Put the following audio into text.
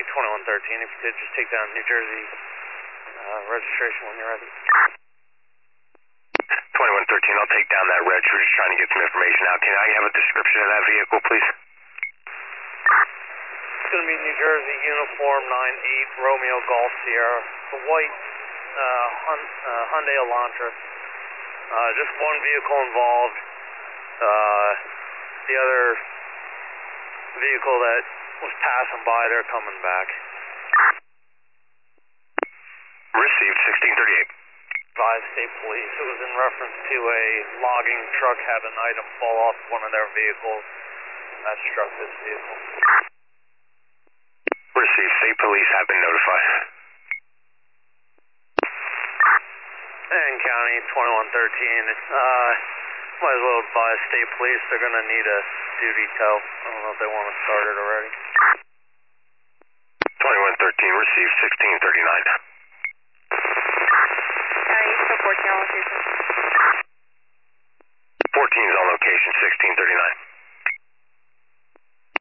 2113, if you could just take down New Jersey registration when you're ready. 2113, I'll take down that reg. We're just trying to get some information out. Can I have a description of that vehicle, please? It's going to be New Jersey Uniform 98 Romeo Golf Sierra. It's a white Hyundai Elantra. Just one vehicle involved. The other vehicle that was passing by, they're coming back. Received 1638. Advised State Police. It was in reference to a logging truck had an item fall off one of their vehicles. That struck this vehicle. Received. State Police have been notified. And County 2113. Might as well advise State Police. They're going to need a duty tow. I don't know if they want to start it already. 2113, received 1639. County, 14 on location.